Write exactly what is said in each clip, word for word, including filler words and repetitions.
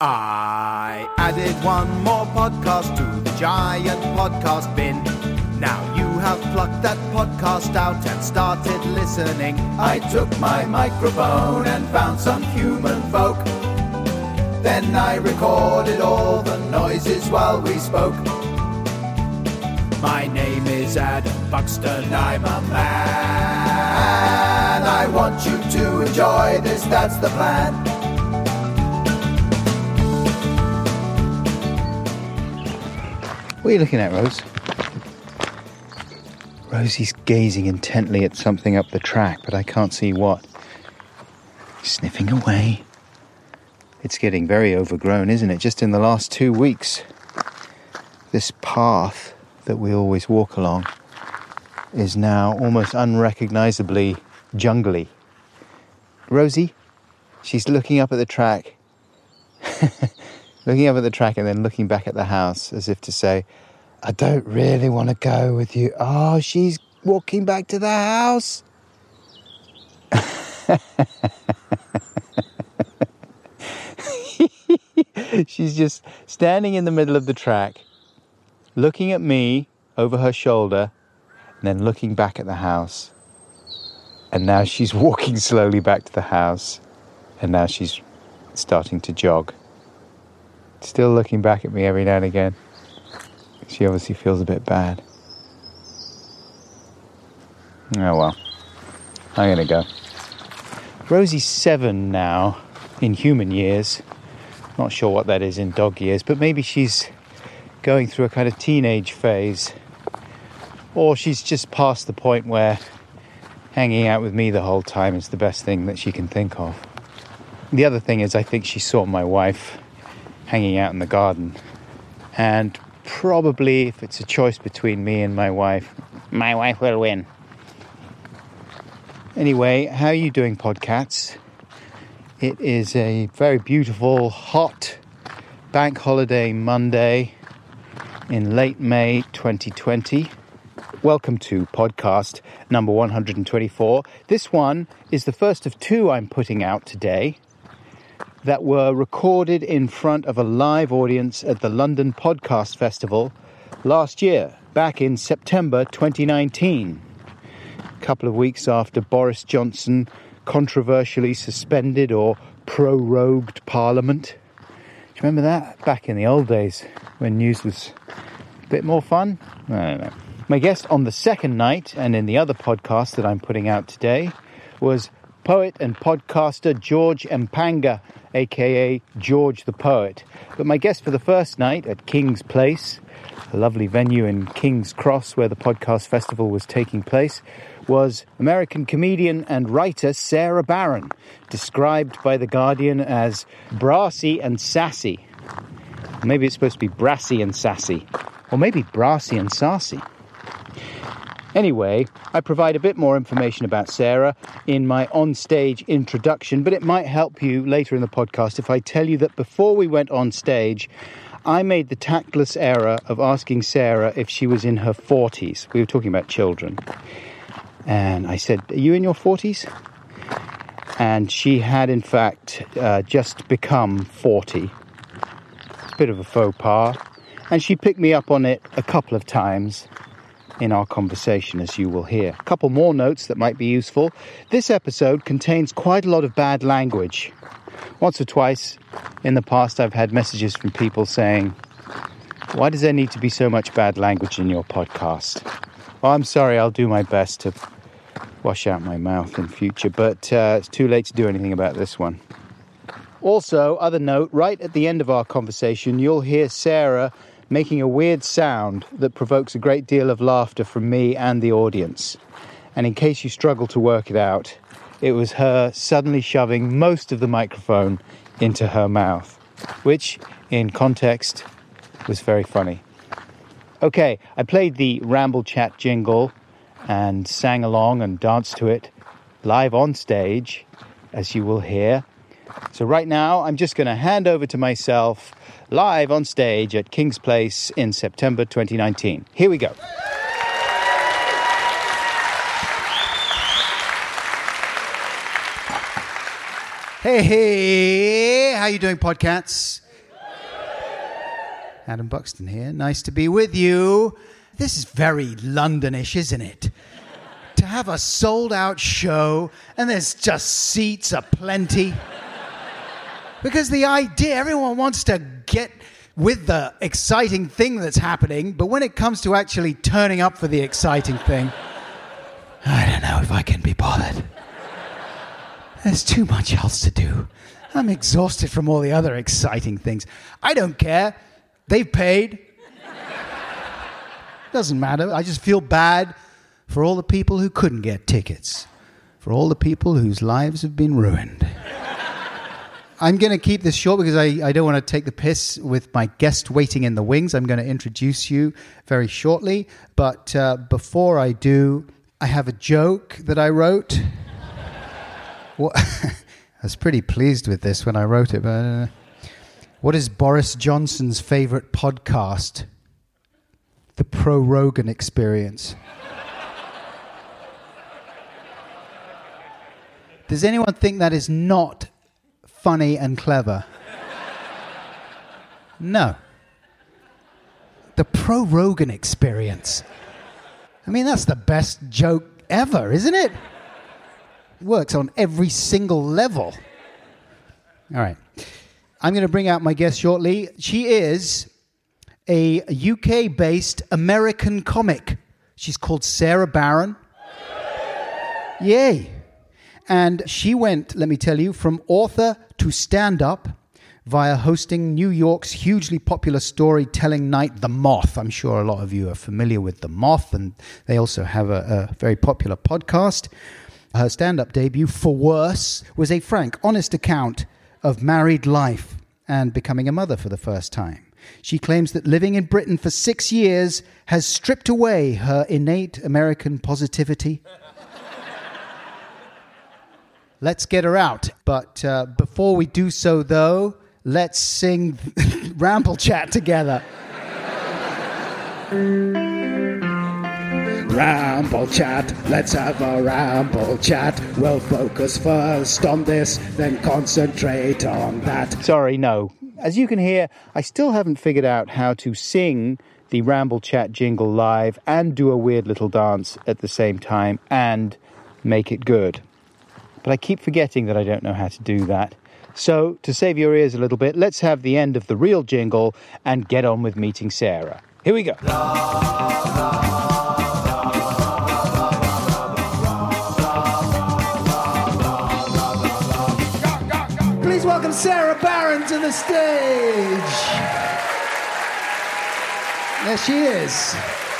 I added one more podcast to the giant podcast bin. Now you have plucked that podcast out and started listening. I took my microphone and found some human folk. Then I recorded all the noises while we spoke. My name is Adam Buxton, I'm a man. I want you to enjoy this, that's the plan. What are you looking at, Rose? Rosie's gazing intently at something up the track, but I can't see what. Sniffing away. It's getting very overgrown, isn't it? Just in the last two weeks, this path that we always walk along is now almost unrecognisably jungly. Rosie, she's looking up at the track. Looking up at the track and then looking back at the house as if to say, I don't really want to go with you. Oh, she's walking back to the house. She's just standing in the middle of the track, looking at me over her shoulder, and then looking back at the house. And now she's walking slowly back to the house, and now she's starting to jog. Still looking back at me every now and again. She obviously feels a bit bad. Oh well, I'm gonna go. Rosie's seven now, in human years. Not sure what that is in dog years, but maybe she's going through a kind of teenage phase. Or she's just past the point where hanging out with me the whole time is the best thing that she can think of. The other thing is I think she saw my wife hanging out in the garden. And probably if it's a choice between me and my wife, my wife will win. Anyway, how are you doing, Podcats? It is a very beautiful, hot bank holiday Monday in late May twenty twenty. Welcome to podcast number one hundred twenty-four. This one is the first of two I'm putting out today that were recorded in front of a live audience at the London Podcast Festival last year, back in September twenty nineteen. A couple of weeks after Boris Johnson controversially suspended or prorogued Parliament. Do you remember that? Back in the old days when news was a bit more fun? I don't know. My guest on the second night and in the other podcast that I'm putting out today was poet and podcaster George Mpanga, aka George the Poet. But my guest for the first night at King's Place, a lovely venue in King's Cross where the podcast festival was taking place, was American comedian and writer Sarah Barron, described by The Guardian as brassy and sassy. Maybe it's supposed to be brassy and sassy, or maybe brassy and sassy. Anyway, I provide a bit more information about Sarah in my on-stage introduction, but it might help you later in the podcast if I tell you that before we went on stage, I made the tactless error of asking Sarah if she was in her forties. We were talking about children. And I said, are you in your forties? And she had, in fact, uh, just become forty. It's a bit of a faux pas. And she picked me up on it a couple of times in our conversation, as you will hear. A couple more notes that might be useful. This episode contains quite a lot of bad language. Once or twice in the past, I've had messages from people saying, why does there need to be so much bad language in your podcast? Well, I'm sorry, I'll do my best to wash out my mouth in future, but uh, it's too late to do anything about this one. Also, other note, right at the end of our conversation, you'll hear Sarah making a weird sound that provokes a great deal of laughter from me and the audience. And in case you struggle to work it out, it was her suddenly shoving most of the microphone into her mouth, which, in context, was very funny. Okay, I played the Ramble Chat jingle and sang along and danced to it live on stage, as you will hear. So right now, I'm just going to hand over to myself live on stage at King's Place in September twenty nineteen. Here we go. Hey, hey, how you doing, Podcats? Adam Buxton here. Nice to be with you. This is very Londonish, isn't it? To have a sold-out show and there's just seats aplenty. Because the idea, everyone wants to get with the exciting thing that's happening, but when it comes to actually turning up for the exciting thing, I don't know if I can be bothered. There's too much else to do. I'm exhausted from all the other exciting things. I don't care. They've paid. Doesn't matter. I just feel bad for all the people who couldn't get tickets, for all the people whose lives have been ruined. I'm going to keep this short because I, I don't want to take the piss with my guest waiting in the wings. I'm going to introduce you very shortly. But uh, before I do, I have a joke that I wrote. What? I was pretty pleased with this when I wrote it. But uh, what is Boris Johnson's favorite podcast? The Pro Rogan Experience. Does anyone think that is not funny and clever? No. The Pro Rogan Experience. I mean, that's the best joke ever, isn't it? Works on every single level. All right. I'm going to bring out my guest shortly. She is a U K-based American comic. She's called Sarah Barron. Yay. And she went, let me tell you, from author to stand-up via hosting New York's hugely popular storytelling night, The Moth. I'm sure a lot of you are familiar with The Moth, and they also have a, a very popular podcast. Her stand-up debut, For Worse, was a frank, honest account of married life and becoming a mother for the first time. She claims that living in Britain for six years has stripped away her innate American positivity. Let's get her out. But uh, before we do so, though, let's sing Ramble Chat together. Ramble Chat, let's have a ramble chat. We'll focus first on this, then concentrate on that. Sorry, no. As you can hear, I still haven't figured out how to sing the Ramble Chat jingle live and do a weird little dance at the same time and make it good. But I keep forgetting that I don't know how to do that. So, to save your ears a little bit, let's have the end of the real jingle and get on with meeting Sarah. Here we go. Please welcome Sarah Barron to the stage. There she is.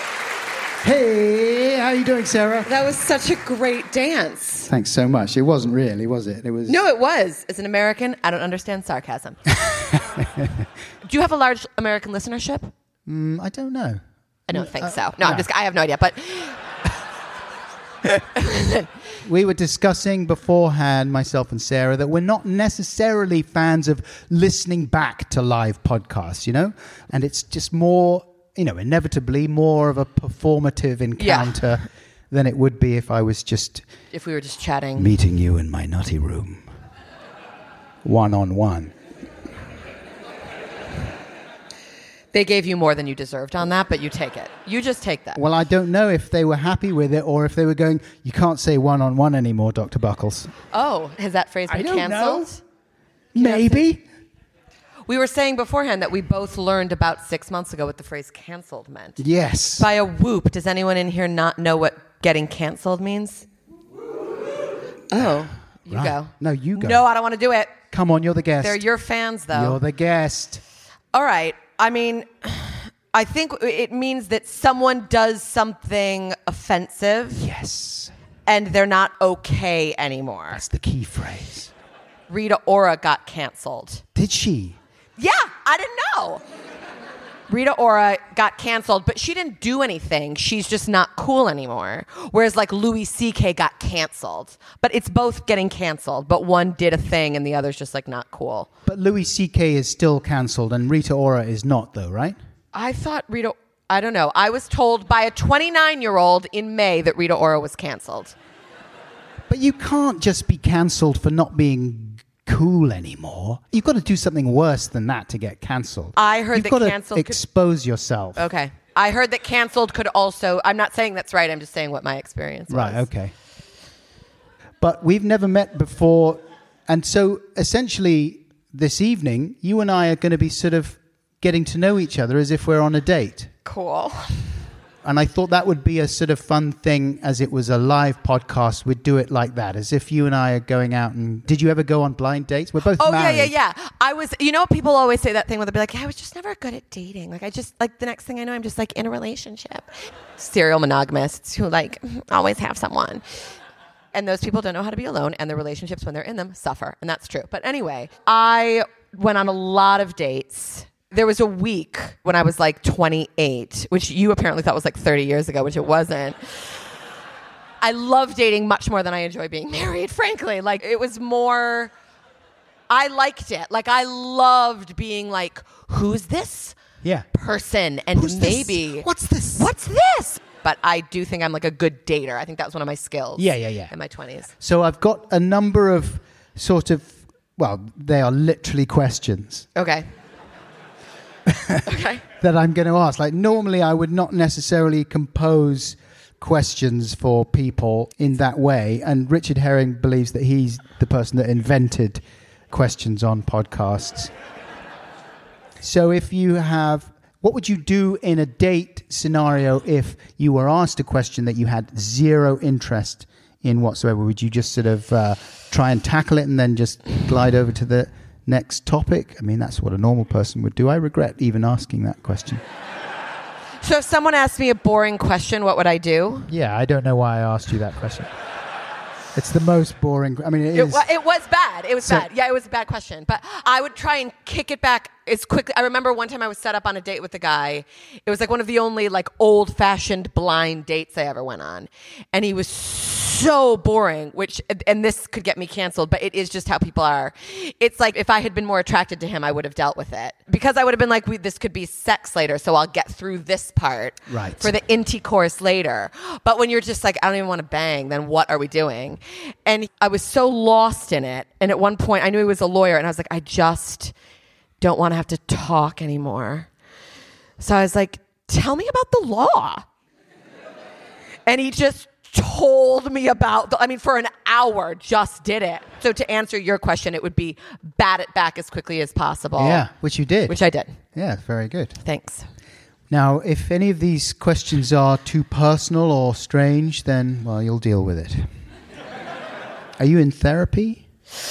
Hey, how are you doing, Sarah? That was such a great dance. Thanks so much. It wasn't really, was it? It was. No, it was. As an American, I don't understand sarcasm. Do you have a large American listenership? Mm, I don't know. I don't think uh, so. No, no, I'm just. I have no idea. But we were discussing beforehand, myself and Sarah, that we're not necessarily fans of listening back to live podcasts, you know, and it's just more. You know, inevitably more of a performative encounter yeah. than it would be if I was just... If we were just chatting. Meeting you in my nutty room. One-on-one. They gave you more than you deserved on that, but you take it. You just take that. Well, I don't know if they were happy with it or if they were going, you can't say one-on-one anymore, Doctor Buckles. Oh, has that phrase been I don't cancelled? Know. Maybe. We were saying beforehand that we both learned about six months ago what the phrase cancelled meant. Yes. By a whoop. Does anyone in here not know what getting cancelled means? Oh, you right. go. No, you go. No, I don't want to do it. Come on, you're the guest. They're your fans, though. You're the guest. All right. I mean, I think it means that someone does something offensive. Yes. And they're not okay anymore. That's the key phrase. Rita Ora got canceled. Did she? Yeah, I didn't know. Rita Ora got canceled, but she didn't do anything. She's just not cool anymore. Whereas like Louis C K got canceled. But it's both getting canceled, but one did a thing and the other's just like not cool. But Louis C K is still canceled and Rita Ora is not though, right? I thought Rita... I don't know. I was told by a twenty-nine-year-old in May that Rita Ora was canceled. But you can't just be canceled for not being cool anymore. You've got to do something worse than that to get cancelled. I heard You've that got to cancelled could- expose yourself. Okay. I heard that canceled could also, I'm not saying that's right, I'm just saying what my experience was. Right, okay. But we've never met before. And so essentially this evening, you and I are going to be sort of getting to know each other as if we're on a date. Cool. And I thought that would be a sort of fun thing as it was a live podcast. We'd do it like that, as if you and I are going out and... Did you ever go on blind dates? We're both Oh, married. yeah, yeah, yeah. I was... You know, people always say that thing where they'll be like, I was just never good at dating. Like, I just... Like, the next thing I know, I'm just, like, in a relationship. Serial monogamists who, like, always have someone. And those people don't know how to be alone, and the relationships, when they're in them, suffer. And that's true. But anyway, I went on a lot of dates... There was a week when I was like twenty-eight, which you apparently thought was like thirty years ago, which it wasn't. I love dating much more than I enjoy being married, frankly. Like, it was more, I liked it. Like, I loved being like, who's this Yeah. person? And Who's this? maybe, What's this? What's this? But I do think I'm like a good dater. I think that was one of my skills. Yeah, yeah, yeah. In my twenties. So I've got a number of sort of, well, they are literally questions Okay. Okay. that I'm going to ask. Like, normally I would not necessarily compose questions for people in that way. And Richard Herring believes that he's the person that invented questions on podcasts. So if you have... What would you do in a date scenario if you were asked a question that you had zero interest in whatsoever? Would you just sort of uh, try and tackle it and then just glide over to the next topic? I mean, that's what a normal person would do. I regret even asking that question. So if someone asked me a boring question, what would I do? Yeah, I don't know why I asked you that question. It's the most boring... I mean, it It, is... wa- it was bad. It was So- bad. Yeah, it was a bad question. But I would try and kick it back as quickly. I remember one time I was set up on a date with a guy. It was like one of the only like old-fashioned blind dates I ever went on. And he was so boring, which, and this could get me canceled, but it is just how people are. It's like if I had been more attracted to him, I would have dealt with it. Because I would have been like, we, this could be sex later, so I'll get through this part Right. for the inty course later. But when you're just like, I don't even want to bang, then what are we doing? And I was so lost in it. And at one point, I knew he was a lawyer, and I was like, I just don't want to have to talk anymore. So I was like, tell me about the law. And he just told me about, the, I mean, for an hour, just did it. So to answer your question, it would be bat it back as quickly as possible. Yeah, which you did. Which I did. Yeah, very good. Thanks. Now, if any of these questions are too personal or strange, then, well, you'll deal with it. Are you in therapy?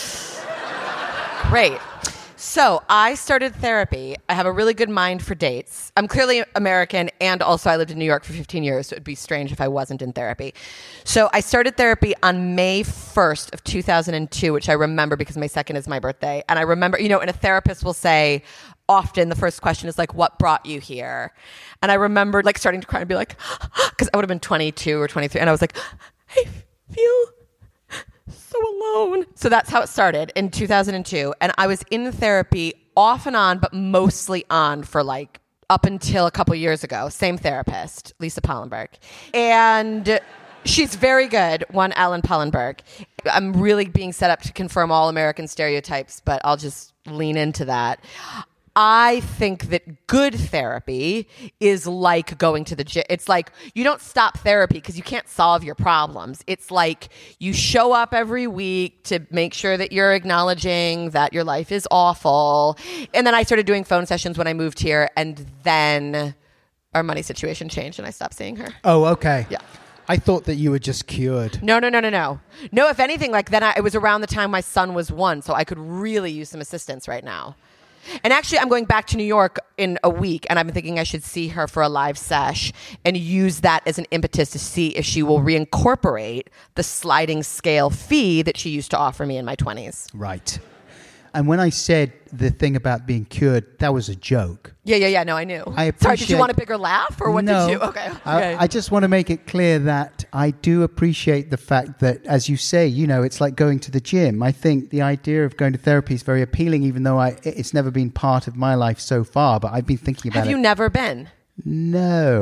Great. So I started therapy. I have a really good mind for dates. I'm clearly American, and also I lived in New York for fifteen years, so it'd be strange if I wasn't in therapy. So I started therapy on May first of two thousand two, which I remember because May second is my birthday. And I remember, you know, and a therapist will say, often the first question is like, what brought you here? And I remember like starting to cry and be like, because I would have been twenty-two or twenty-three, and I was like, I feel so alone. So that's how it started in two thousand two. And I was in therapy off and on, but mostly on for like up until a couple years ago. Same therapist, Lisa Pollenberg. And she's very good, one Ellen Pollenberg. I'm really being set up to confirm all American stereotypes, but I'll just lean into that. I think that good therapy is like going to the gym. It's like you don't stop therapy because you can't solve your problems. It's like you show up every week to make sure that you're acknowledging that your life is awful. And then I started doing phone sessions when I moved here, and then our money situation changed and I stopped seeing her. Oh, okay. Yeah. I thought that you were just cured. No, no, no, no, no. No, if anything, like then I, it was around the time my son was one, so I could really use some assistance right now. And actually, I'm going back to New York in a week, and I'm thinking I should see her for a live sesh and use that as an impetus to see if she will reincorporate the sliding scale fee that she used to offer me in my twenties. Right. And when I said the thing about being cured, that was a joke. Yeah, yeah, yeah. No, I knew. I Sorry, did you appreciate- want a bigger laugh, or what no, did you? Okay. okay. I, I just want to make it clear that I do appreciate the fact that, as you say, you know, it's like going to the gym. I think the idea of going to therapy is very appealing, even though I it's never been part of my life so far. But I've been thinking about Have it. you never been? No.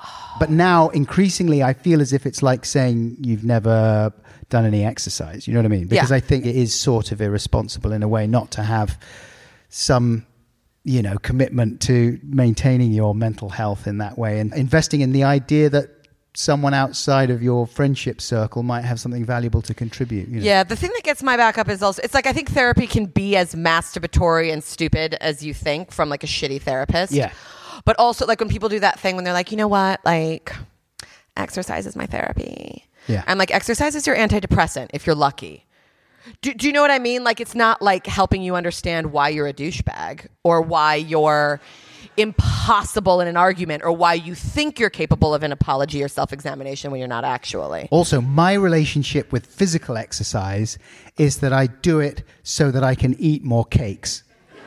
But now, increasingly, I feel as if it's like saying you've never done any exercise. You know what I mean? Because Yeah. I think it is sort of irresponsible in a way not to have some, you know, commitment to maintaining your mental health in that way and investing in the idea that someone outside of your friendship circle might have something valuable to contribute. You know? Yeah, the thing that gets my back up is also, it's like I think therapy can be as masturbatory and stupid as you think from like a shitty therapist. Yeah. But also like when people do that thing when they're like, you know what, like exercise is my therapy. Yeah. And like exercise is your antidepressant if you're lucky. Do, do you know what I mean? Like it's not like helping you understand why you're a douchebag or why you're impossible in an argument or why you think you're capable of an apology or self-examination when you're not actually. Also, my relationship with physical exercise is that I do it so that I can eat more cakes.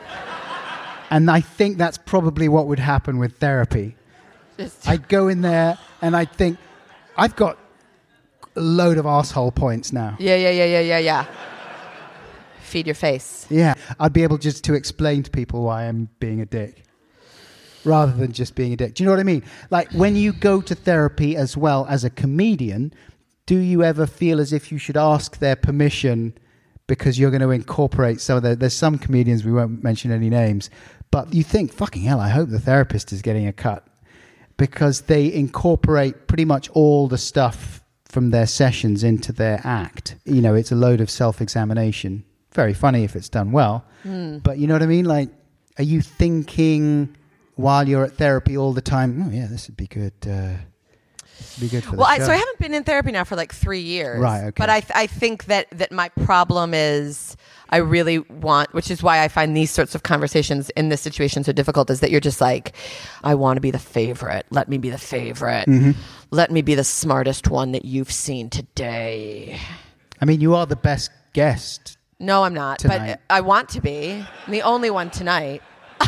And I think that's probably what would happen with therapy. Just- I'd go in there and I'd think, I've got a load of asshole points now. Yeah, yeah, yeah, yeah, yeah, yeah. Feed your face. Yeah, I'd be able just to explain to people why I'm being a dick. Rather than just being a dick. Do you know what I mean? Like when you go to therapy as well as a comedian, do you ever feel as if you should ask their permission because you're going to incorporate some of the... There's some comedians, we won't mention any names, but you think, fucking hell, I hope the therapist is getting a cut. Because they incorporate pretty much all the stuff from their sessions into their act. You know, it's a load of self-examination. Very funny if it's done well. Mm. But you know what I mean? Like, are you thinking... while you're at therapy all the time, oh yeah, this would be good. Uh, this would be good for the well, I, show. so I haven't been in therapy now for like three years. Right, okay. But I, th- I think that, that my problem is I really want, which is why I find these sorts of conversations in this situation so difficult, is that you're just like, I want to be the favorite. Let me be the favorite. Mm-hmm. Let me be the smartest one that you've seen today. I mean, you are the best guest. No, I'm not. Tonight. But I want to be. I'm the only one tonight.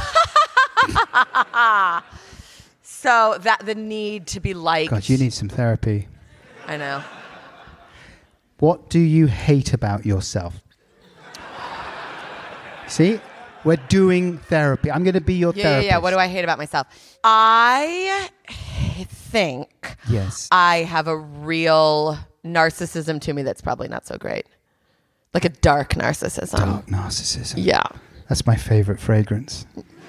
So that the need to be liked. God, you need some therapy. I know. What do you hate about yourself? See? We're doing therapy. I'm going to be your Yeah, therapist. yeah, yeah. What do I hate about myself? I think Yes. I have a real narcissism to me that's probably not so great. Like a dark narcissism. Dark narcissism. Yeah. That's my favorite fragrance.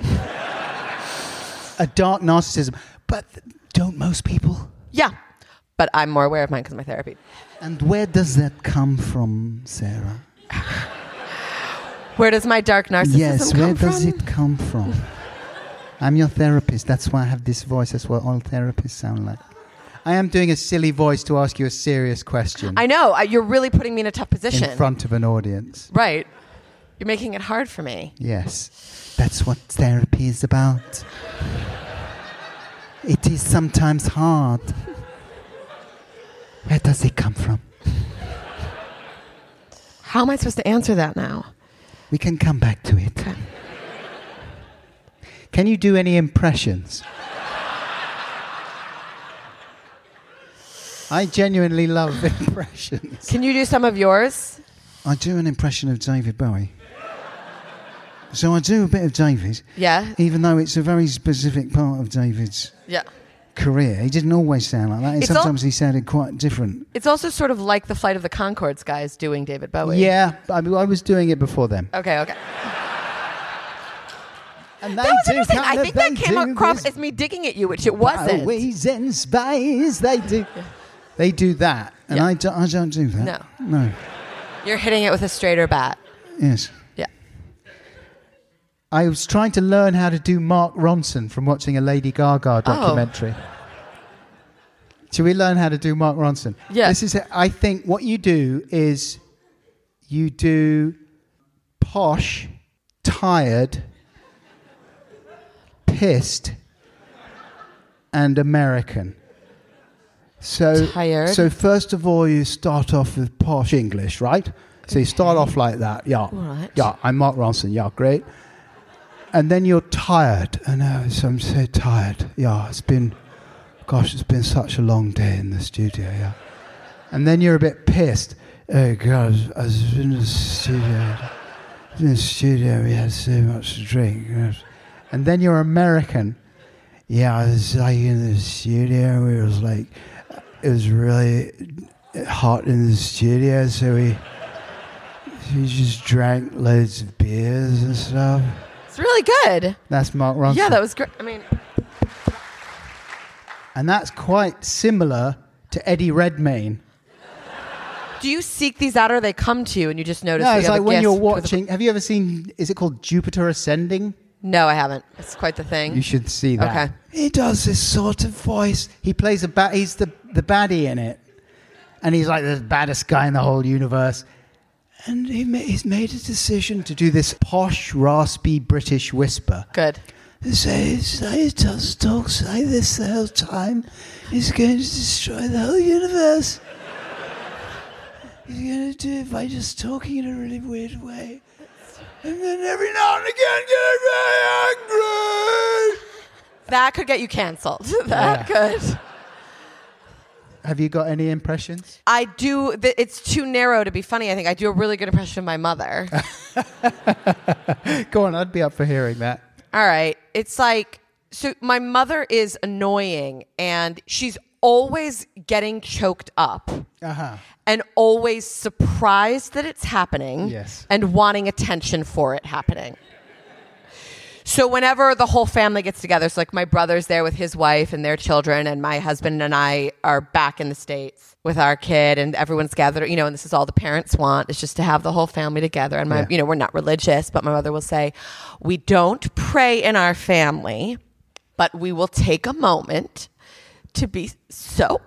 A dark narcissism. But don't most people? Yeah. But I'm more aware of mine because of my therapy. And where does that come from, Sarah? Where does my dark narcissism yes, come where from? does it come from? I'm your therapist. That's why I have this voice. That's what all therapists sound like. I am doing a silly voice to ask you a serious question. I know. I, you're really putting me in a tough position. In front of an audience. Right. You're making it hard for me. Yes. That's what therapy is about. It is sometimes hard. Where does it come from? How am I supposed to answer that now? We can come back to it. Okay. Can you do any impressions? I genuinely love impressions. Can you do some of yours? I do an impression of David Bowie. So I do a bit of David. Yeah. Even though it's a very specific part of David's Yeah. career. He didn't always sound like that. And It's sometimes al- he sounded quite different. It's also sort of like the Flight of the Conchords guys doing David Bowie. Yeah, I, mean, I was doing it before them. Okay, okay. And they That was do interesting. kind I of- think that they came do across this as me digging at you, which it wasn't. Bowies and spies, they do. They do that, and Yeah. I, do, I don't do that. No. No. You're hitting it with a straighter bat. Yes. Yeah. I was trying to learn how to do Mark Ronson from watching a Lady Gaga documentary. Oh. Should we learn how to do Mark Ronson? Yeah. This is. I think what you do is you do posh, tired, pissed, and American. So, Tired. so first of all, you start off with posh English, right? So you start off like that, yeah. Right. Yeah, I'm Mark Ronson, yeah, great. And then you're tired. I know, so I'm so tired. Yeah, it's been, gosh, it's been such a long day in the studio, yeah. And then you're a bit pissed. Oh, God, I was in the studio. I was in the studio, we had so much to drink. And then you're American. yeah, I was like in the studio. It was like, it was really hot in the studio, so we, we just drank loads of beers and stuff. It's really good. That's Mark Ronson. Yeah, that was great. I mean, and that's quite similar to Eddie Redmayne. do you seek these out, or they come to you and you just notice? No, you it's have like a when gift you're for the- watching. Have you ever seen? Is it called Jupiter Ascending? No, I haven't. It's quite the thing. You should see that. Okay. He does this sort of voice. He plays a bad. He's the the baddie in it, and he's like the baddest guy in the whole universe. And he ma- he's made a decision to do this posh, raspy British whisper. Good. He says he just talks like this the whole time. He's going to destroy the whole universe. He's going to do it by just talking in a really weird way. And then every now and again getting very angry. That could get you canceled. That could. Have you got any impressions? I do. Th- it's too narrow to be funny. I think I do a really good impression of my mother. Go on, I'd be up for hearing that. All right. It's like, so my mother is annoying and she's always getting choked up Uh-huh. and always surprised that it's happening Yes. and wanting attention for it happening. So whenever the whole family gets together, so like my brother's there with his wife and their children, and my husband and I are back in the States with our kid, and everyone's gathered, you know, and this is all the parents want, is just to have the whole family together. And my, Yeah. you know, we're not religious, but my mother will say, we don't pray in our family, but we will take a moment to be so...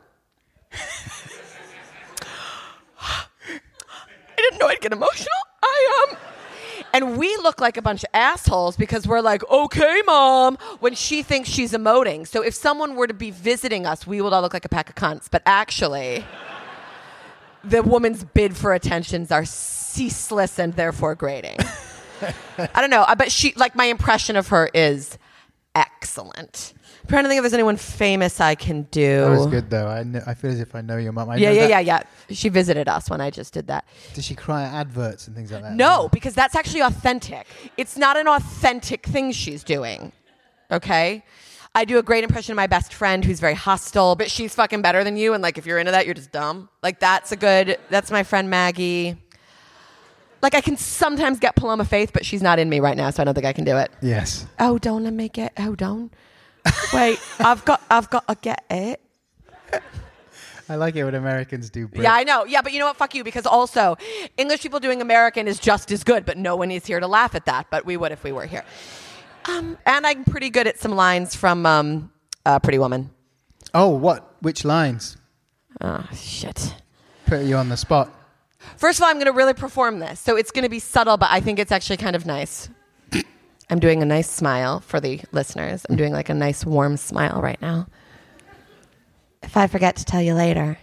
I didn't know I'd get emotional. I, um... And we look like a bunch of assholes because we're like, okay, Mom, when she thinks she's emoting. So if someone were to be visiting us, we would all look like a pack of cunts. But actually, the woman's bid for attentions are ceaseless and therefore grating. I don't know. But she, like, my impression of her is excellent. I'm trying to think if there's anyone famous I can do. That was good, though. I, kn- I feel as if I know your mum. I Yeah, know yeah, that- yeah, yeah. She visited us when I just did that. Does she cry at adverts and things like that? No, because that's actually authentic. It's not an authentic thing she's doing. Okay? I do a great impression of my best friend who's very hostile, but she's fucking better than you. And like, if you're into that, you're just dumb. Like, that's a good, that's my friend Maggie. Like, I can sometimes get Paloma Faith, but she's not in me right now, so I don't think I can do it. Yes. Oh, don't let me get, oh, don't. Wait, I've got, I've got to get it. I like it when Americans do Brit. Yeah, I know. Yeah, but you know what? Fuck you. Because also, English people doing American is just as good, but no one is here to laugh at that. But we would if we were here. Um, and I'm pretty good at some lines from um, uh, Pretty Woman. Oh, what? Which lines? Oh, shit. Put you on the spot. First of all, I'm going to really perform this. So it's going to be subtle, but I think it's actually kind of nice. I'm doing a nice smile for the listeners. I'm doing like a nice warm smile right now. If I forget to tell you later,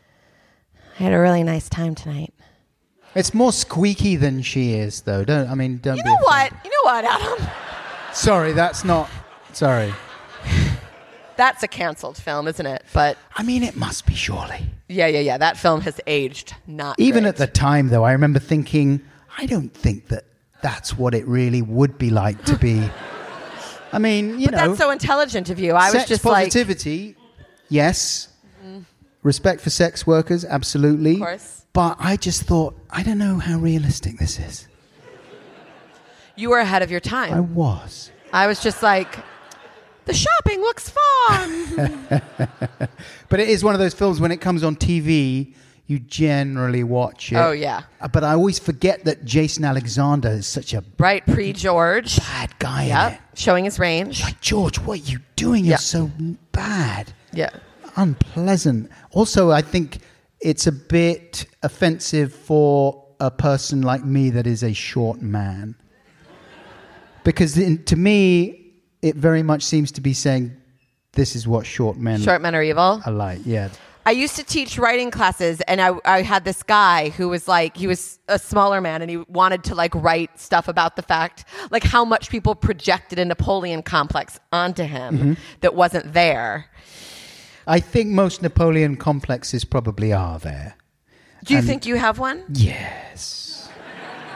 I had a really nice time tonight. It's more squeaky than she is, though. Don't I mean? Don't. You be know offended. what? You know what, Adam? Sorry, that's not. Sorry. That's a canceled film, isn't it? But I mean, it must be surely. yeah, yeah, yeah. That film has aged not Even great. at the time, though, I remember thinking, I don't think that that's what it really would be like to be. I mean, you But know. that's so intelligent of you. I was sex just like, positivity, yes. Mm-hmm. Respect for sex workers, absolutely. Of course. But I just thought, I don't know how realistic this is. you were ahead of your I time. was. I was just like, the shopping looks fun. But it is one of those films, when it comes on T V, you generally watch it. Oh, yeah. Uh, But I always forget that Jason Alexander is such a Right, pre-George. bad guy in Yep, it. showing his range. Like, George, what are you doing? You're Yeah. so bad. Yeah. Unpleasant. Also, I think it's a bit offensive for a person like me that is a short man. Because in, to me, it very much seems to be saying, this is what short men Short men are evil. are like. Yeah. I used to teach writing classes, and I, I had this guy who was like, he was a smaller man, and he wanted to like write stuff about the fact, like how much people projected a Napoleon complex onto him Mm-hmm. that wasn't there. I think most Napoleon complexes probably are there. Do you And- think you have one? Yes.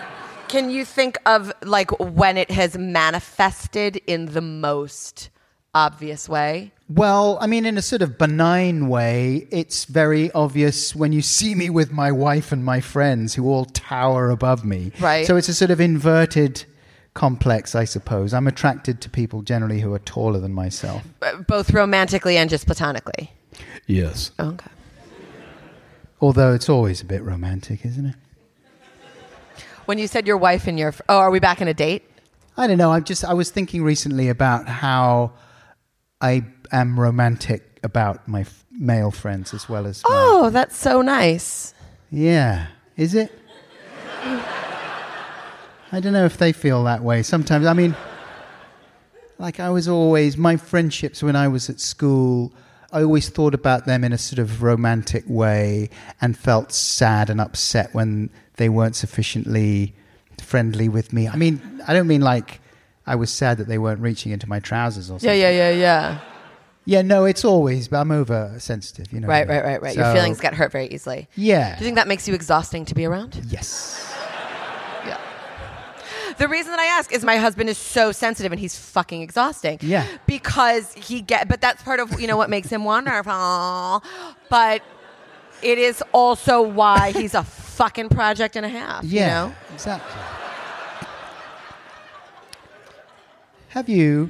Can you think of like when it has manifested in the most obvious way? Well, I mean, in a sort of benign way, it's very obvious when you see me with my wife and my friends who all tower above me. Right. So it's a sort of inverted complex, I suppose. I'm attracted to people generally who are taller than myself. Both romantically and just platonically? Yes. Okay. Although it's always a bit romantic, isn't it? When you said your wife and your... Oh, are we back in a date? I don't know. I just I was thinking recently about how I am romantic about my f- male friends as well as my... Oh, that's so nice. Yeah. Is it? I don't know if they feel that way. Sometimes, I mean, like I was always... My friendships when I was at school, I always thought about them in a sort of romantic way and felt sad and upset when they weren't sufficiently friendly with me. I mean, I don't mean like I was sad that they weren't reaching into my trousers or something. Yeah, yeah, yeah, yeah. Yeah, no, it's always, but I'm oversensitive, you know. Right, right, right, right. So, Your feelings get hurt very easily. Yeah. Do you think that makes you exhausting to be around? Yes. Yeah. The reason that I ask is my husband is so sensitive and he's fucking exhausting. Yeah. Because he get, but that's part of, you know, what makes him wonderful. But it is also why he's a fucking project and a half. Yeah, you know? Exactly. Have you,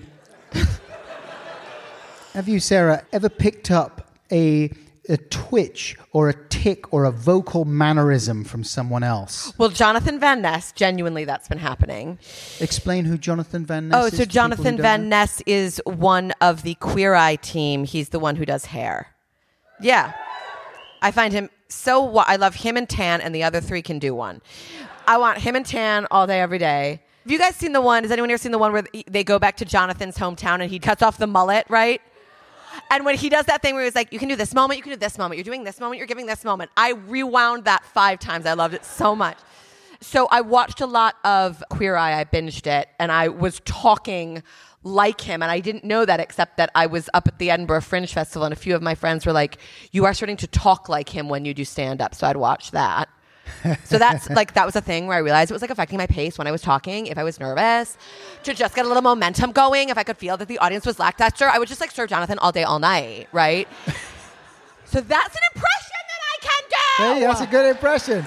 have you, Sarah, ever picked up a a twitch or a tick or a vocal mannerism from someone else? Well, Jonathan Van Ness, genuinely that's been happening. Explain who Jonathan Van Ness oh, is. Oh, so Jonathan Van Ness is one of the Queer Eye team. He's the one who does hair. Yeah. I find him so... Wa- I love him and Tan, and the other three can do one. I want him and Tan all day, every day. Have you guys seen the one? Has anyone here seen the one where they go back to Jonathan's hometown and he cuts off the mullet, right? And when he does that thing where he's like, you can do this moment, you can do this moment, you're doing this moment, you're giving this moment. I rewound that five times. I loved it so much. So I watched a lot of Queer Eye. I binged it, and I was talking like him, and I didn't know that except that I was up at the Edinburgh Fringe Festival, and a few of my friends were like, you are starting to talk like him when you do stand-up. So I'd watch that. So that's like that was a thing where I realized it was like affecting my pace when I was talking. If I was nervous, to just get a little momentum going, if I could feel that the audience was lackluster, I would just like serve Jonathan all day, all night, right? So that's an impression that I can do. Hey, that's a good impression.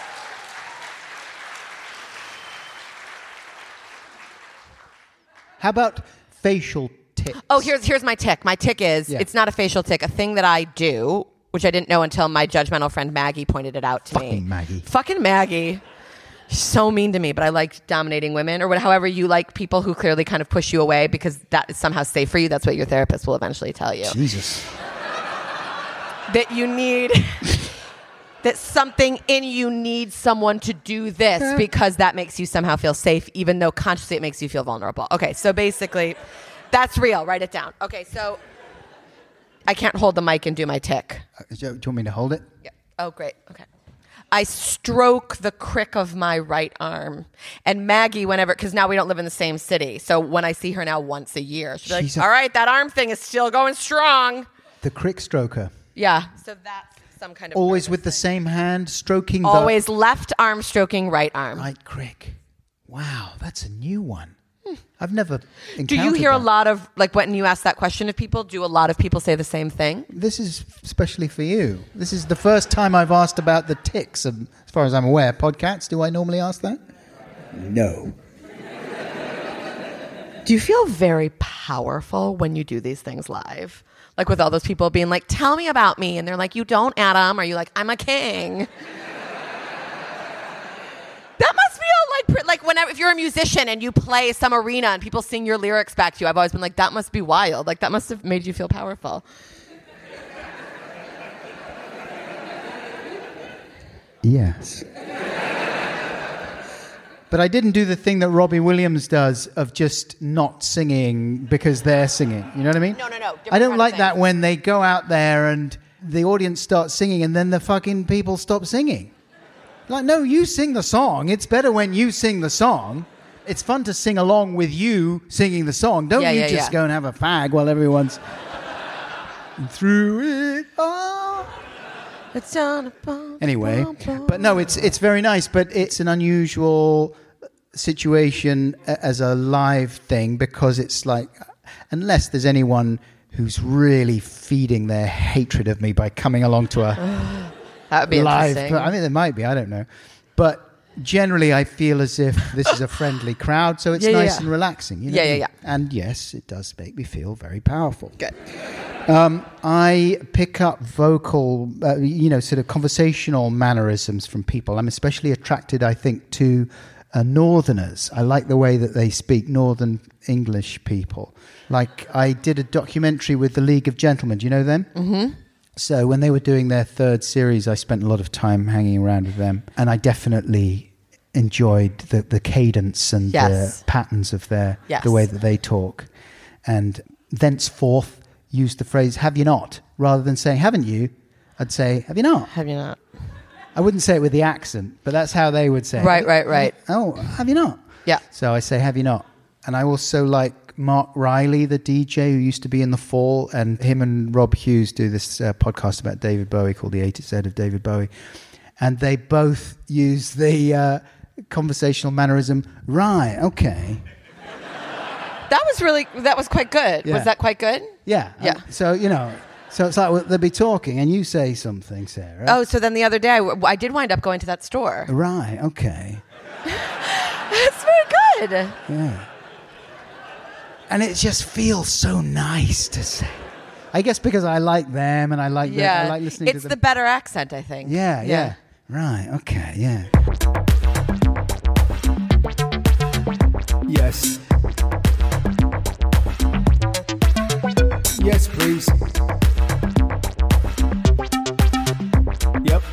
How about facial tics? Oh, here's here's my tick. My tick is Yeah. It's not a facial tick. A thing that I do, which I didn't know until my judgmental friend Maggie pointed it out to me. Fucking Maggie. Fucking Maggie. She's so mean to me, but I like dominating women, or what, however you like people who clearly kind of push you away because that is somehow safe for you. That's what your therapist will eventually tell you. Jesus. That you need, that something in you needs someone to do this because that makes you somehow feel safe, even though consciously it makes you feel vulnerable. Okay, so basically, that's real. Write it down. Okay, so I can't hold the mic and do my tick. Uh, do you want me to hold it? Yeah. Oh, great. Okay. I stroke the crick of my right arm. And Maggie, whenever, because now we don't live in the same city. So when I see her now once a year, she'll be She's like, a- all right, that arm thing is still going strong. The crick stroker. Yeah. So that's some kind of... Always with nervous the thing. same hand, stroking the... Always left arm stroking right arm. Right crick. Wow, that's a new one. I've never encountered Do you hear that. a lot of, like when you ask that question of people, do a lot of people say the same thing? This is especially for you. This is the first time I've asked about the ticks, um, as far as I'm aware. Podcasts, do I normally ask that? No. Do you feel very powerful when you do these things live? Like with all those people being like, tell me about me. And they're like, you don't, Adam. Or you like, I'm a king. That must feel like, pre- like whenever, if you're a musician and you play some arena and people sing your lyrics back to you, I've always been like, that must be wild. Like that must have made you feel powerful. Yes. But I didn't do the thing that Robbie Williams does of just not singing because they're singing. You know what I mean? No, no, no. I don't Different like kind of that thing. when they go out there and the audience starts singing and then the fucking people stop singing. Like, no, you sing the song. It's better when you sing the song. It's fun to sing along with you singing the song. Don't Yeah, you yeah, just yeah. go and have a fag while everyone's through it all. It's on a bum, Anyway, bum, bum. but no, it's it's very nice, but it's an unusual situation a- as a live thing because it's like unless there's anyone who's really feeding their hatred of me by coming along to a that would be live. interesting. I mean, there might be. I don't know, but generally, I feel as if this is a friendly crowd, so it's Yeah, yeah, nice yeah. and relaxing. You know? Yeah, yeah, yeah. And yes, it does make me feel very powerful. Good. Um, I pick up vocal, uh, you know, sort of conversational mannerisms from people. I'm especially attracted, I think, to uh, Northerners. I like the way that they speak, Northern English people. Like, I did a documentary with the League of Gentlemen. Do you know them? Mm-hmm. So when they were doing their third series, I spent a lot of time hanging around with them. And I definitely enjoyed the, the cadence and Yes. the patterns of their Yes. the way that they talk. And thenceforth, used the phrase, have you not? Rather than saying, haven't you? I'd say, have you not? Have you not? I wouldn't say it with the accent, but that's how they would say it. Right, right, right. Oh, have you not? Yeah. So I say, have you not? And I also like Mark Riley, the D J who used to be in The Fall, and him and Rob Hughes do this uh, podcast about David Bowie called The A to Z of David Bowie. And they both use the uh, conversational mannerism, right, okay. That was really, that was quite good. Yeah. Was that quite good? Yeah. Yeah. Um, so, you know, so it's like well, they'll be talking and you say something, Sarah. Oh, so then the other day, I, I did wind up going to that store. Right, okay. That's very good. Yeah. And it just feels so nice to say. I guess because I like them and I like the, Yeah. I like listening it's to the them. better accent, I think. Yeah, yeah, Right, okay, yeah. Yes. Yes, please. Yep.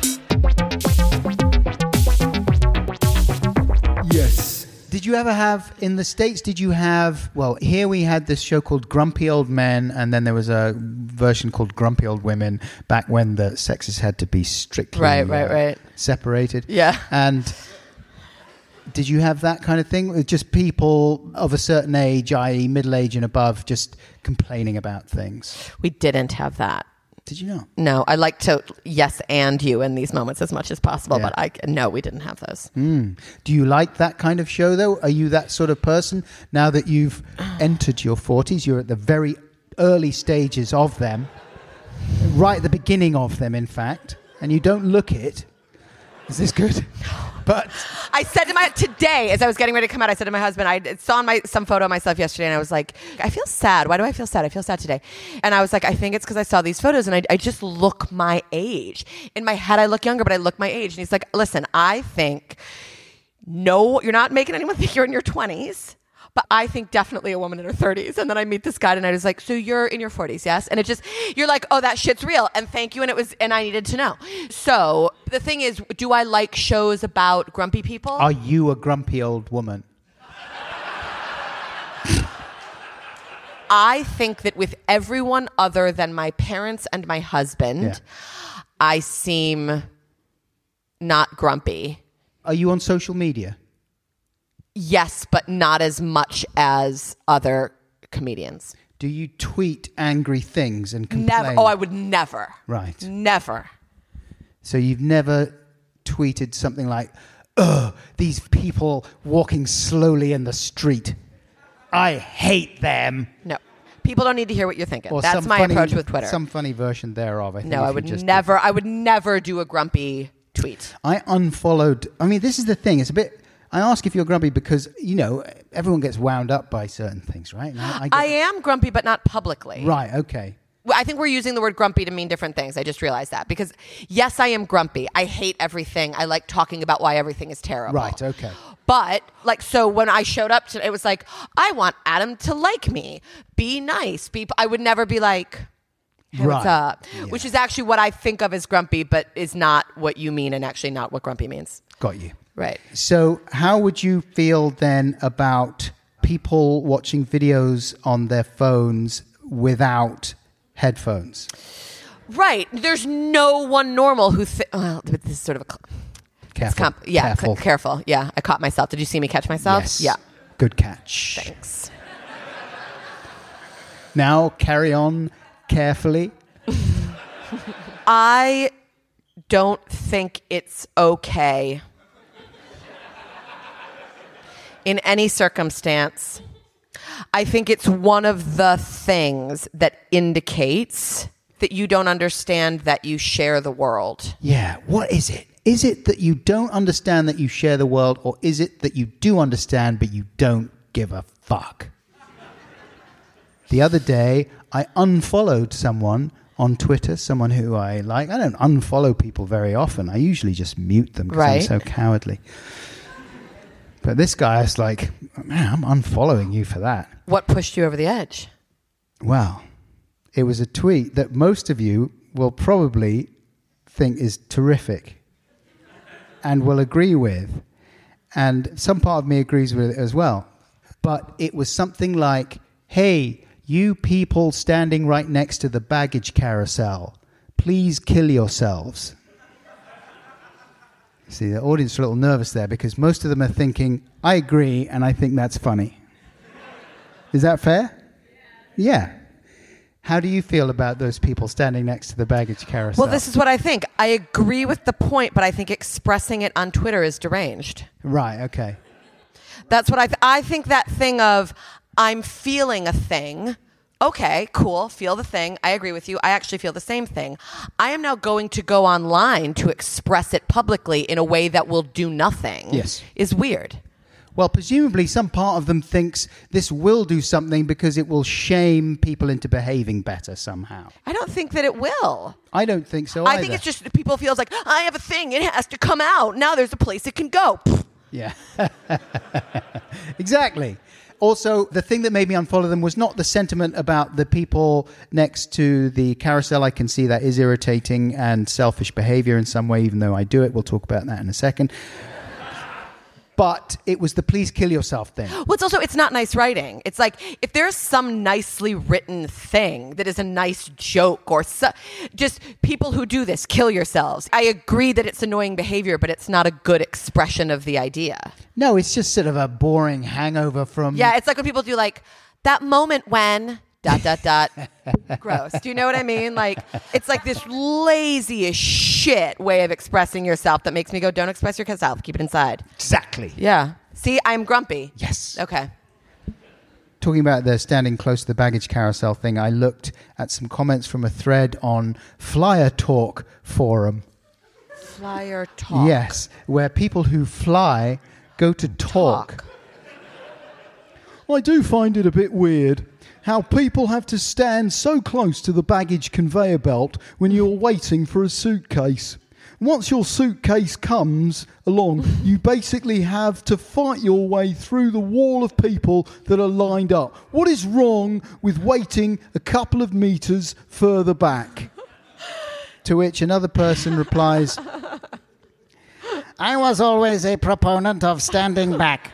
Yes. Did you ever have, in the States, did you have, well, here we had this show called Grumpy Old Men, and then there was a version called Grumpy Old Women, back when the sexes had to be strictly Right, right, uh, right. separated. Yeah. And did you have that kind of thing? With just people of a certain age, that is middle age and above, just complaining about things? We didn't have that. Did you not? No, I like to yes and you in these moments as much as possible, Yeah. but I no, we didn't have those. Mm. Do you like that kind of show, though? Are you that sort of person? Now that you've entered your forties, you're at the very early stages of them, right at the beginning of them, in fact, and you don't look it. Is this good? But I said to my today as I was getting ready to come out, I said to my husband, I saw my some photo of myself yesterday, and I was like, I feel sad. Why do I feel sad? I feel sad today. And I was like, I think it's because I saw these photos, and I, I just look my age. In my head, I look younger, but I look my age. And he's like, listen, I think no, you're not making anyone think you're in your twenties. But I think definitely a woman in her thirties. And then I meet this guy and I was like, so you're in your forties, yes? And it just, you're like, oh, that shit's real. And thank you. And it was, and I needed to know. So the thing is, do I like shows about grumpy people? are you a grumpy old woman? I think that with everyone other than my parents and my husband, Yeah. I seem not grumpy. Are you on social media? Yes, but not as much as other comedians. Do you tweet angry things and complain? Never. Oh, I would never. Right. Never. So you've never tweeted something like, ugh, these people walking slowly in the street. I hate them. No. People don't need to hear what you're thinking. Or That's some my funny- approach with Twitter. Some funny version thereof. I think no, if I you would just never. I would never do a grumpy tweet. I unfollowed. I mean, this is the thing. It's a bit. I ask if you're grumpy because, you know, everyone gets wound up by certain things, right? And I, I, get, I am grumpy, but not publicly. Right, okay. Well, I think we're using the word grumpy to mean different things. I just realized that. Because, yes, I am grumpy. I hate everything. I like talking about why everything is terrible. Right, okay. But, like, so when I showed up, to, it was like, I want Adam to like me. Be nice. Be. I would never be like, hey, what's Right. up? Yeah. Which is actually what I think of as grumpy, but is not what you mean and actually not what grumpy means. Got you. Right. So how would you feel then about people watching videos on their phones without headphones? Right. There's no one normal who... Th- well, this is sort of a... Cl- Careful. It's comp- yeah, Careful. c- careful. Yeah, I caught myself. Did you see me catch myself? Yes. Yeah. Good catch. Thanks. Now carry on carefully. I don't think it's okay in any circumstance I think it's one of the things that indicates that you don't understand that you share the world. Yeah, what is it? Is it that you don't understand that you share the world, or is it that you do understand but you don't give a fuck? The other day, I unfollowed someone on Twitter, someone who I like. I don't unfollow people very often. I usually just mute them because Right. I'm so cowardly. But this guy is like, man, I'm unfollowing you for that. What pushed you over the edge? Well, it was a tweet that most of you will probably think is terrific and will agree with. And some part of me agrees with it as well. But it was something like, hey, you people standing right next to the baggage carousel, please kill yourselves. See, the audience are a little nervous there because most of them are thinking, I agree, and I think that's funny. Is that fair? Yeah. How do you feel about those people standing next to the baggage carousel? Well, this is what I think. I agree with the point, but I think expressing it on Twitter is deranged. Right, okay. That's what I th- I think that thing of I'm feeling a thing. Okay, cool. Feel the thing. I agree with you. I actually feel the same thing. I am now going to go online to express it publicly in a way that will do nothing. Yes. Is weird. Well, presumably some part of them thinks this will do something because it will shame people into behaving better somehow. I don't think that it will. I don't think so I either. think it's just people feels like I have a thing. It has to come out. Now there's a place it can go. Yeah. Exactly. Also, the thing that made me unfollow them was not the sentiment about the people next to the carousel. I can see that is irritating and selfish behavior in some way, even though I do it. We'll talk about that in a second. But it was the please kill yourself thing. Well, it's also, it's not nice writing. It's like, if there's some nicely written thing that is a nice joke or su- just people who do this, kill yourselves. I agree that it's annoying behavior, but it's not a good expression of the idea. No, it's just sort of a boring hangover from... Yeah, it's like when people do like, that moment when... dot, dot, dot. Gross. Do you know what I mean? Like, it's like this lazy as shit way of expressing yourself that makes me go, don't express yourself. Keep it inside. Exactly. Yeah. See, I'm grumpy. Yes. Okay. Talking about the standing close to the baggage carousel thing, I looked at some comments from a thread on Flyer Talk forum. Flyer Talk. Yes, where people who fly go to talk. Talk. I do find it a bit weird how people have to stand so close to the baggage conveyor belt when you're waiting for a suitcase. Once your suitcase comes along, you basically have to fight your way through the wall of people that are lined up. What is wrong with waiting a couple of meters further back? To which another person replies, I was always a proponent of standing back.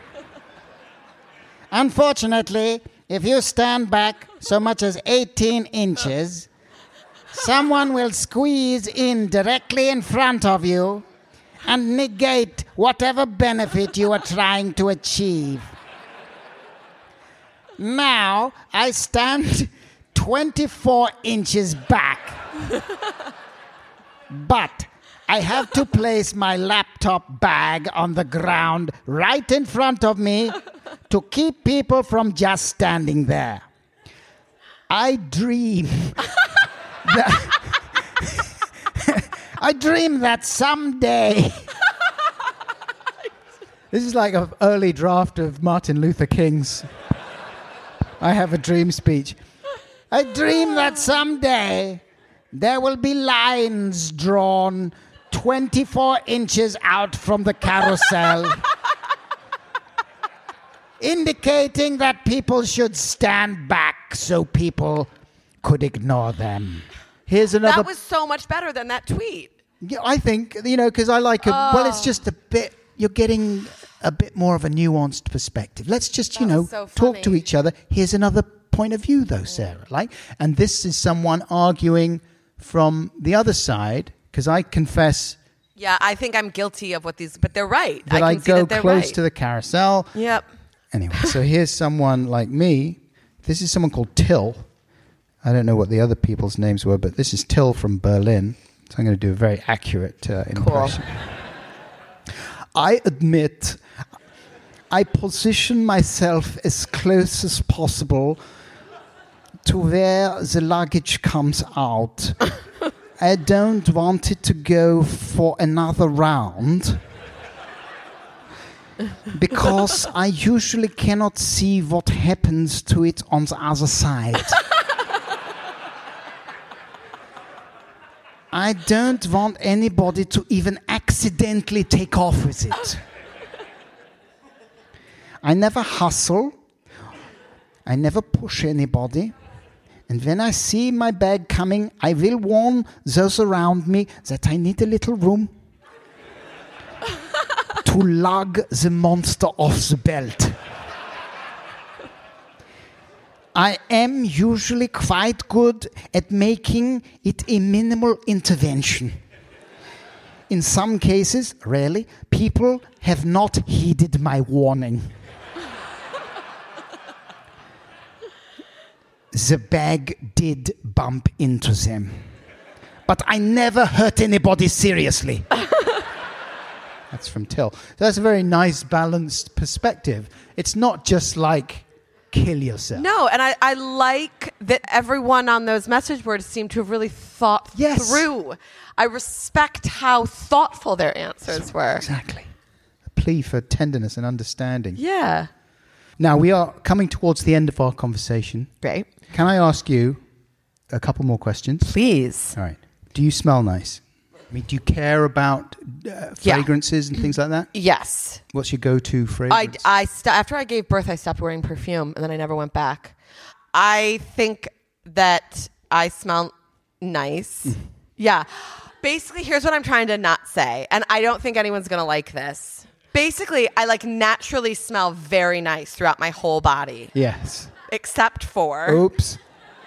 Unfortunately, if you stand back so much as eighteen inches, someone will squeeze in directly in front of you and negate whatever benefit you are trying to achieve. Now, I stand twenty-four inches back. But I have to place my laptop bag on the ground right in front of me to keep people from just standing there. I dream that I dream that someday. this is like an early draft of Martin Luther King's I Have a Dream speech. I dream that someday there will be lines drawn twenty-four inches out from the carousel, indicating that people should stand back so people could ignore them. Here's another... That was so much better than that tweet. Yeah, I think, you know, because I like a... Oh. Well, it's just a bit... You're getting a bit more of a nuanced perspective. Let's just, you That know, was so talk to funny. each other. Here's another point of view, though, Sarah. Like, and this is someone arguing from the other side, because I confess Yeah, I think I'm guilty of what these, but they're right. that I, I, can see go that they're close right. to the carousel. Yep. Anyway, so here's someone like me. This is someone called Till. I don't know what the other people's names were, but this is Till from Berlin. So I'm going to do a very accurate uh, impression. I admit I position myself as close as possible to where the luggage comes out. I don't want it to go for another round because I usually cannot see what happens to it on the other side. I don't want anybody to even accidentally take off with it. I never hustle. I never push anybody. And when I see my bag coming, I will warn those around me that I need a little room to lug the monster off the belt. I am usually quite good at making it a minimal intervention. In some cases, rarely, people have not heeded my warning. The bag did bump into them. But I never hurt anybody seriously. That's from Till. So that's a very nice, balanced perspective. It's not just like, kill yourself. No, and I, I like that everyone on those message boards seemed to have really thought Yes. through. I respect how thoughtful their answers were. Exactly. A plea for tenderness and understanding. Yeah. Now, we are coming towards the end of our conversation. Great. Can I ask you a couple more questions? Please. All right. Do you smell nice? I mean, do you care about uh, Yeah. fragrances and things like that? Yes. What's your go-to I, fragrance? I st- after I gave birth, I stopped wearing perfume, and then I never went back. I think that I smell nice. Yeah. Basically, here's what I'm trying to not say, and I don't think anyone's going to like this. Basically, I like naturally smell very nice throughout my whole body, Yes. except for Oops.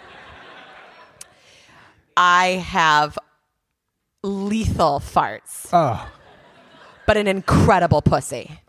I have lethal farts, Oh. but an incredible pussy.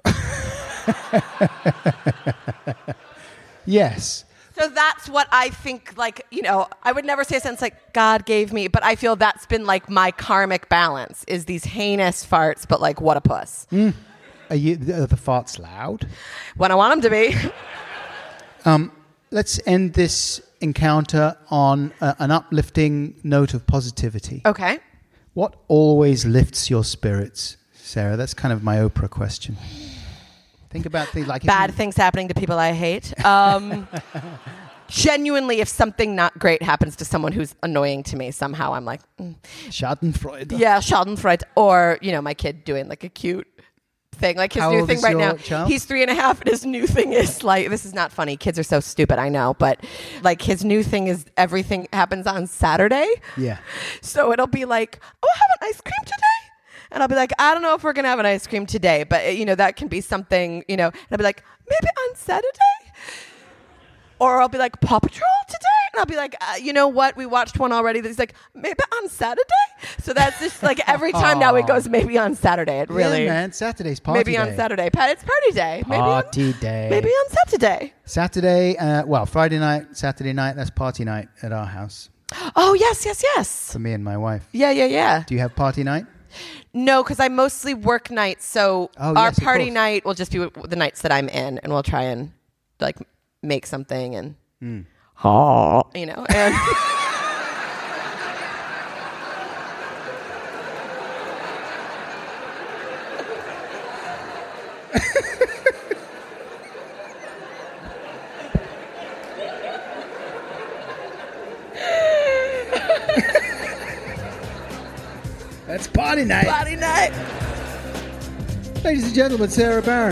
Yes. So that's what I think, like, you know, I would never say a sentence like, God gave me, but I feel that's been, like, my karmic balance, is these heinous farts, but, like, what a puss. Mm. Are, you, are the farts loud? When I want them to be. Um, let's end this encounter on a, an uplifting note of positivity. Okay. What always lifts your spirits, Sarah? That's kind of my Oprah question. Think about things like... if Bad you- things happening to people I hate. Um, genuinely, if something not great happens to someone who's annoying to me, somehow I'm like, mm. Schadenfreude. yeah, Schadenfreude. Or, you know, my kid doing, like, a cute thing. Like, his How new old thing is right your now. child? He's three and a half, and his new thing is, like, this is not funny. Kids are so stupid, I know. But, like, his new thing is everything happens on Saturday. Yeah. So it'll be like, oh, have an ice cream today? And I'll be like, I don't know if we're going to have an ice cream today, but, you know, that can be something, you know. And I'll be like, maybe on Saturday? Or I'll be like, Paw Patrol today? And I'll be like, uh, you know what? We watched one already. That's like, maybe on Saturday? So that's just like every time now it goes, maybe on Saturday. It really. Yeah, man. Saturday's party maybe day. on Saturday. Pa- It's party day. Maybe Party on, day. Maybe on Saturday. Saturday, uh, well, Friday night, Saturday night, that's party night at our house Oh, yes, yes, yes. for me and my wife. Yeah, yeah, yeah. Do you have party night? No, because I mostly work nights, so Oh, our yes, of party course. night will just be w- the nights that I'm in, and we'll try and like make something and Mm. you know. And That's party night. party night. Ladies and gentlemen, Sarah Barron.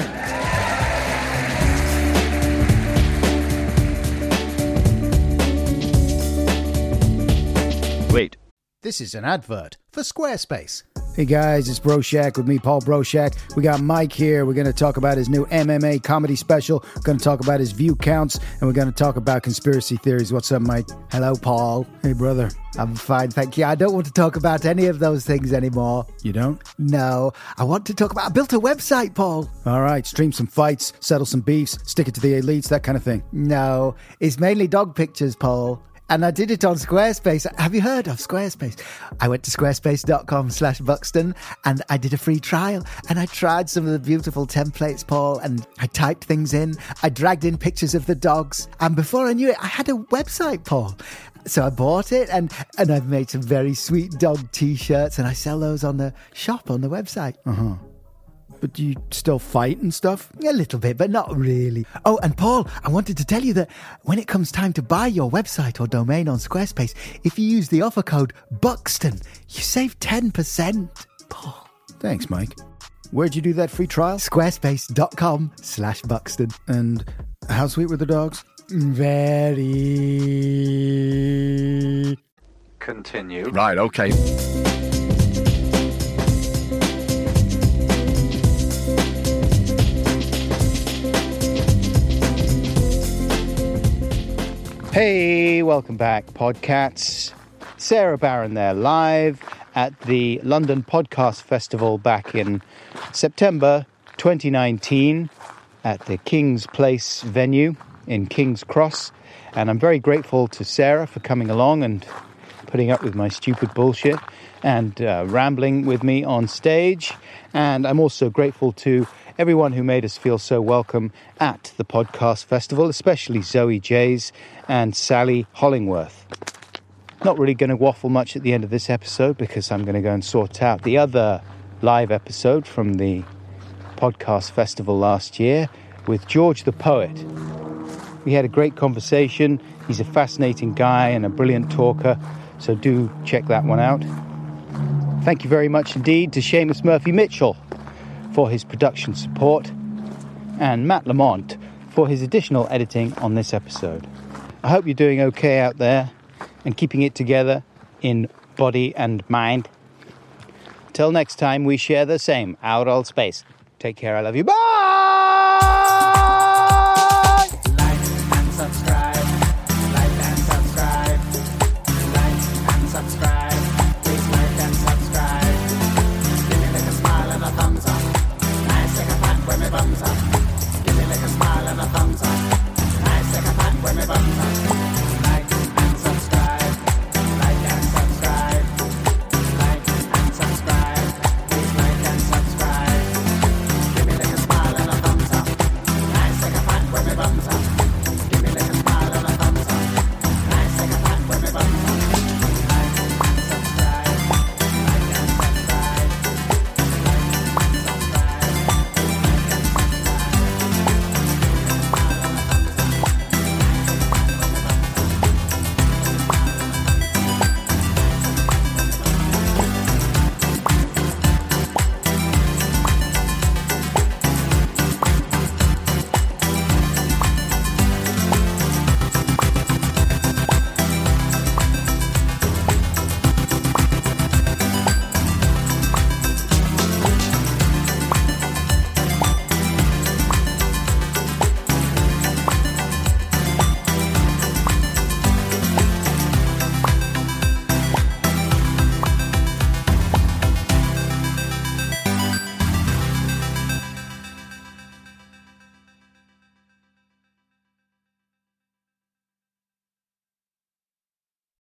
Wait. This is an advert for Squarespace. Hey guys, it's Broshak with me, Paul Broshak. We got Mike here. We're going to talk about his new M M A comedy special. We're going to talk about his view counts, and we're going to talk about conspiracy theories. What's up, Mike? Hello, Paul. Hey, brother. I'm fine, thank you. I don't want to talk about any of those things anymore. You don't? No, I want to talk about... I built a website, Paul. All right, stream some fights, settle some beefs, stick it to the elites, that kind of thing. No, it's mainly dog pictures, Paul. And I did it on Squarespace. Have you heard of Squarespace? I went to squarespace.com slash Buxton and I did a free trial. And I tried some of the beautiful templates, Paul, and I typed things in. I dragged in pictures of the dogs. And before I knew it, I had a website, Paul. So I bought it and, and I've made some very sweet dog T-shirts and I sell those on the shop on the website. Uh-huh. But do you still fight and stuff? A little bit, but not really. Oh, and Paul, I wanted to tell you that when it comes time to buy your website or domain on Squarespace, if you use the offer code Buxton, you save ten percent. Paul. Thanks, Mike. Where'd you do that free trial? Squarespace.com slash Buxton. And how sweet were the dogs? Very... Continue. Right, okay. Hey, welcome back, Podcats. Sarah Barron there, live at the London Podcast Festival back in September twenty nineteen at the King's Place venue in King's Cross. And I'm very grateful to Sarah for coming along and putting up with my stupid bullshit and uh, rambling with me on stage. And I'm also grateful to everyone who made us feel so welcome at the podcast festival, especially Zoe Jays and Sally Hollingworth. Not really going to waffle much at the end of this episode because I'm going to go and sort out the other live episode from the podcast festival last year with George the Poet. We had a great conversation. He's a fascinating guy and a brilliant talker, so do check that one out. Thank you very much indeed to Seamus Murphy-Mitchell for his production support, and Matt Lamont for his additional editing on this episode. I hope you're doing okay out there and keeping it together in body and mind. Till next time we share the same out all space. Take care, I love you, bye!